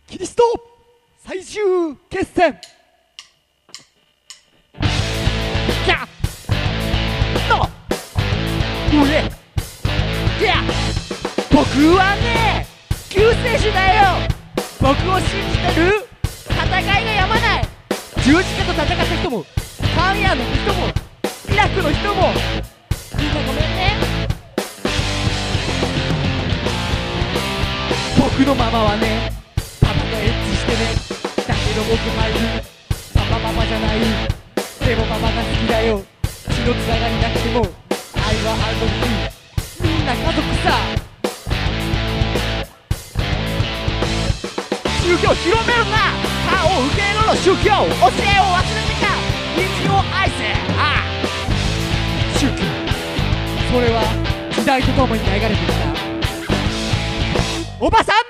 キリスト最終決戦。キャッの俺いや僕はね救世主だよ。僕を信じてる。戦いがやまない。十字架と戦った人もパン屋の人もイラクの人もみんなごめんね。僕のママはねパパとエッチしてね。だけど僕入るパパママじゃない。でもママが好きだよ。血のつながりなくても愛はあるのにみんな家族さ。宗教広めるな。他を受け入れろ。宗教教えを忘れてか。隣人を愛せ。ああ宗教それは時代とともに流れてきたおばさん